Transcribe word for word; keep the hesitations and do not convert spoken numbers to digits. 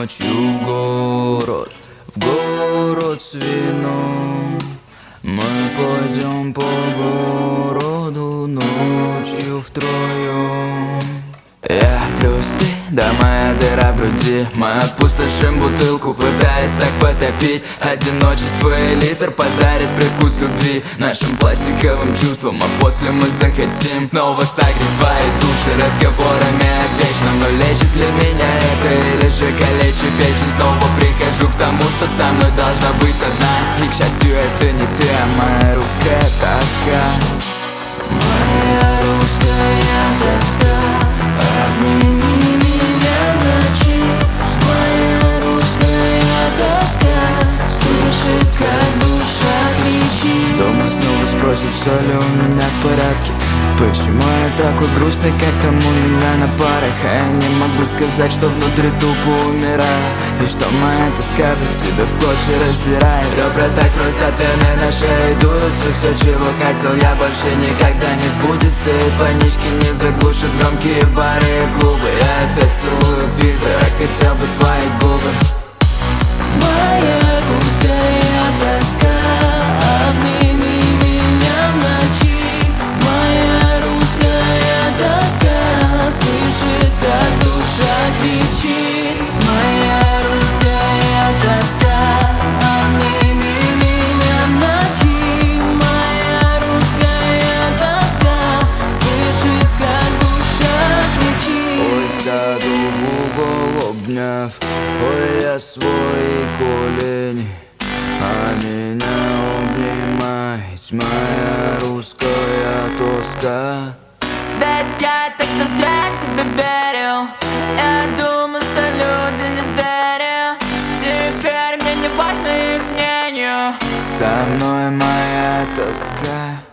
ночью в город, в город с вином. Мы пойдем по городу ночью втроем. Я плюс ты, да моя дыра в груди. Мы опустошим бутылку, пытаясь так потопить. Одиночество и литр подарит привкус любви нашим пластиковым чувствам, а после мы захотим снова согреть свои души разговорами о вечном. Но лечит ли меня это или же калечит печень? Снова прихожу к тому, что со мной должна быть одна. И к счастью это не ты, а моя русская тоска. Моя русская тоска, обними меня в ночи. Моя русская тоска слышит, как душа кричит. Дома снова спросит, все ли у меня в порядке. Почему я такой грустный, как там у меня на парах? А я не могу сказать, что внутри тупо умираю. И что моя тоска по тебе в клочья раздирает. Ребра так хрустят, вены на шее дуются. Все, чего хотел я, больше никогда не сбудется. И панички не заглушат громкие бары и клубы. Я опять целую фильтр, а хотел бы твои губы. Моя русская тоска, обними меня в ночи. Моя русская тоска слышит, как душа кричит. Моя русская тоска, обними меня в ночи. Моя русская тоска слышит, как душа кричит. Ой, сяду в угол, обняв, ой, я свои колени, а меня обнимает моя русская тоска. Ведь я тогда зря тебе верил. Я думал, что люди не звери. Теперь мне не важно их мнение. Со мной моя тоска.